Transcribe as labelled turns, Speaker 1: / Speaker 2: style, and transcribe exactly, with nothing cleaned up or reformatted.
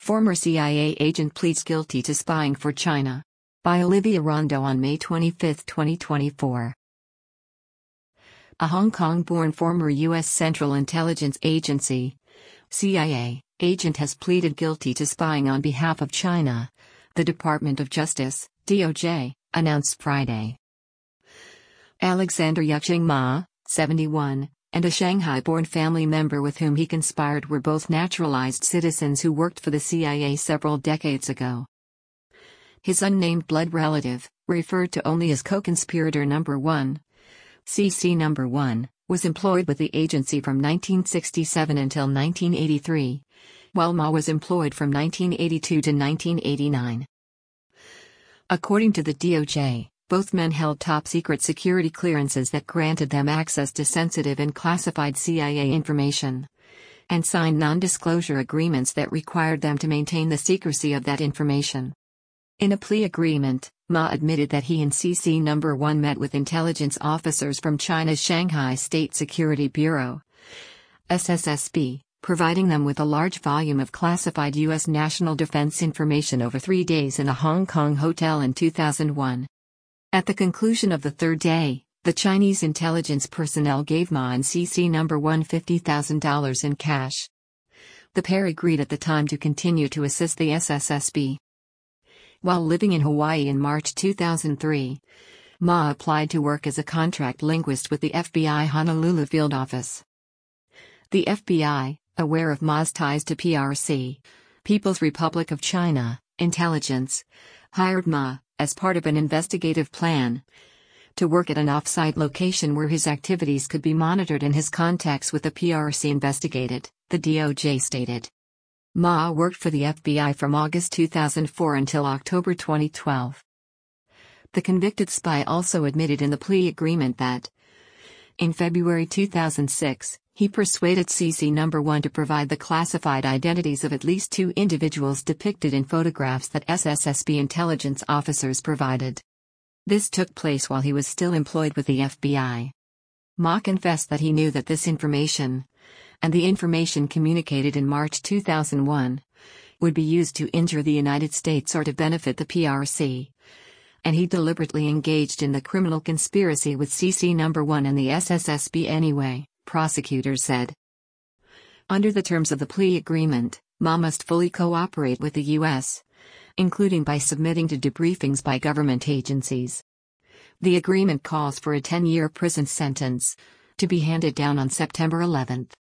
Speaker 1: Former C I A agent pleads guilty to spying for China. By Olivia Rondo on May twenty-fifth, twenty twenty-four. A Hong Kong-born former U S Central Intelligence Agency (C I A) agent has pleaded guilty to spying on behalf of China, the Department of Justice, D O J, announced Friday. Alexander Yuqing Ma, seventy-one, and a Shanghai-born family member with whom he conspired were both naturalized citizens who worked for the C I A several decades ago. His unnamed blood relative, referred to only as co-conspirator number one, C C number one, was employed with the agency from nineteen sixty-seven until nineteen eighty-three, while Ma was employed from nineteen eighty-two to nineteen eighty-nine. According to the D O J, both men held top-secret security clearances that granted them access to sensitive and classified C I A information, and signed non-disclosure agreements that required them to maintain the secrecy of that information. In a plea agreement, Ma admitted that he and C C number one met with intelligence officers from China's Shanghai State Security Bureau, S S S B, providing them with a large volume of classified U S national defense information over three days in a Hong Kong hotel in two thousand one. At the conclusion of the third day, the Chinese intelligence personnel gave Ma and C C number one fifty thousand dollars in cash. The pair agreed at the time to continue to assist the S S S B. While living in Hawaii in March two thousand three, Ma applied to work as a contract linguist with the F B I Honolulu field office. The F B I, aware of Ma's ties to P R C, People's Republic of China, intelligence, hired Ma, as part of an investigative plan, to work at an off-site location where his activities could be monitored and his contacts with the P R C investigated, the D O J stated. Ma worked for the F B I from August two thousand four until October twenty twelve. The convicted spy also admitted in the plea agreement that, in February two thousand six, he persuaded C C number one to provide the classified identities of at least two individuals depicted in photographs that S S S B intelligence officers provided. This took place while he was still employed with the F B I. Ma confessed that he knew that this information, and the information communicated in March two thousand one, would be used to injure the United States or to benefit the P R C, and he deliberately engaged in the criminal conspiracy with C C number one and the S S S B anyway, prosecutors said. Under the terms of the plea agreement, Ma must fully cooperate with the U S, including by submitting to debriefings by government agencies. The agreement calls for a ten-year prison sentence, to be handed down on September eleventh.